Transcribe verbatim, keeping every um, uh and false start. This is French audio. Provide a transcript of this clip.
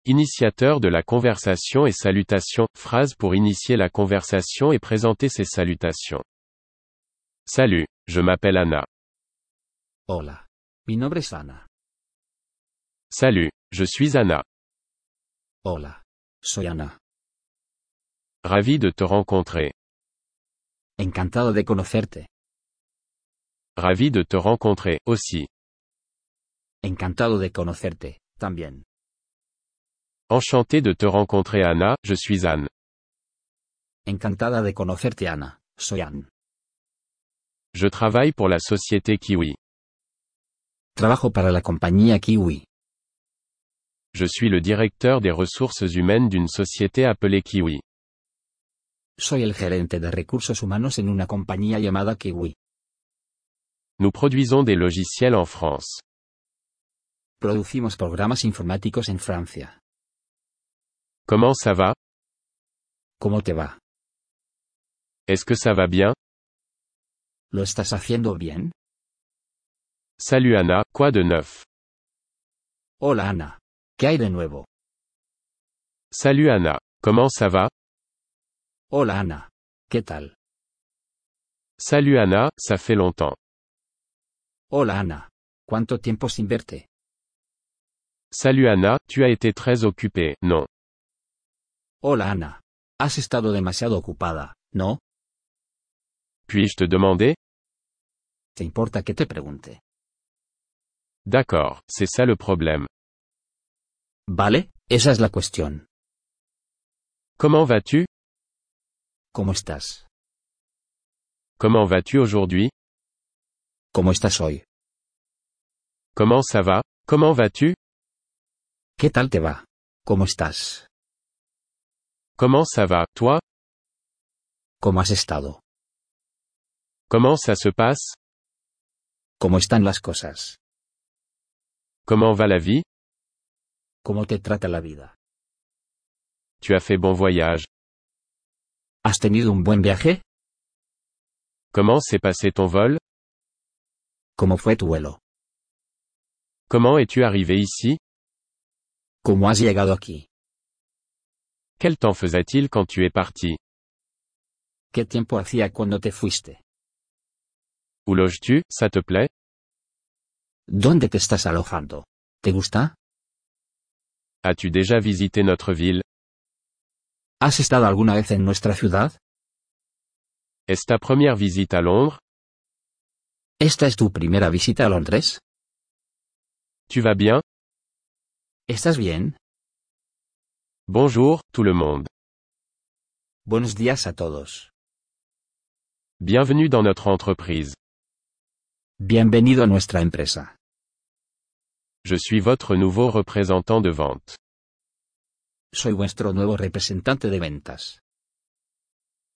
Initiateur de la conversation et salutations, phrase pour initier la conversation et présenter ses salutations. Salut, je m'appelle Anna. Hola. Mi nombre es Ana. Salut, je suis Anna. Hola. Soy Ana. Ravi de te rencontrer. Encantado de conocerte. Ravi de te rencontrer, aussi. Encantado de conocerte, también. Enchanté de te rencontrer Anna, je suis Anne. Encantada de conocerte Ana, soy Anne. Je travaille pour la société Kiwi. Trabajo para la compañía Kiwi. Je suis le directeur des ressources humaines d'une société appelée Kiwi. Soy el gerente de recursos humanos en una compañía llamada Kiwi. Nous produisons des logiciels en France. Producimos programas informáticos en Francia. Comment ça va? ¿Cómo te va? Est-ce que ça va bien? ¿Lo estás haciendo bien? Salut Anna, quoi de neuf? Hola Ana. ¿Qué hay de nuevo? Salut Anna, comment ça va? Hola Ana. ¿Qué tal? Salut Anna, ça fait longtemps. Hola Ana. ¿Cuánto tiempo sin verte? Salut Anna, tu as été très occupée, non? Hola Ana. Has estado demasiado ocupada, ¿no? Puis-je te demander? ¿Te importa que te pregunte? D'accord, c'est ça le problème. Vale, esa es la cuestión. Comment vas-tu? ¿Cómo estás? Comment vas-tu aujourd'hui? ¿Cómo estás hoy? Comment ça va? Comment vas-tu? ¿Qué tal te va? ¿Cómo estás? Comment ça va, toi? ¿Cómo has estado? Comment ça se passe? ¿Cómo están las cosas? Comment va la vie? ¿Cómo te trata la vida? Tu as fait bon voyage. ¿Has tenido un buen viaje? Comment s'est passé ton vol? ¿Cómo fue tu vuelo? Comment es-tu arrivé ici? ¿Cómo has llegado aquí? Quel temps faisait-il quand tu es parti? ¿Qué tiempo hacía cuando te fuiste? Où loges-tu, ça te plaît? ¿Dónde te estás alojando? ¿Te gusta? As-tu déjà visité notre ville? ¿Has estado alguna vez en nuestra ciudad? Est-ce ta première visite à Londres? ¿Esta es tu primera visita a Londres? Tu vas bien? ¿Estás bien? Bonjour, tout le monde. Buenos días a todos. Bienvenue dans notre entreprise. Bienvenido a nuestra empresa. Je suis votre nouveau représentant de vente. Soy vuestro nuevo representante de ventas.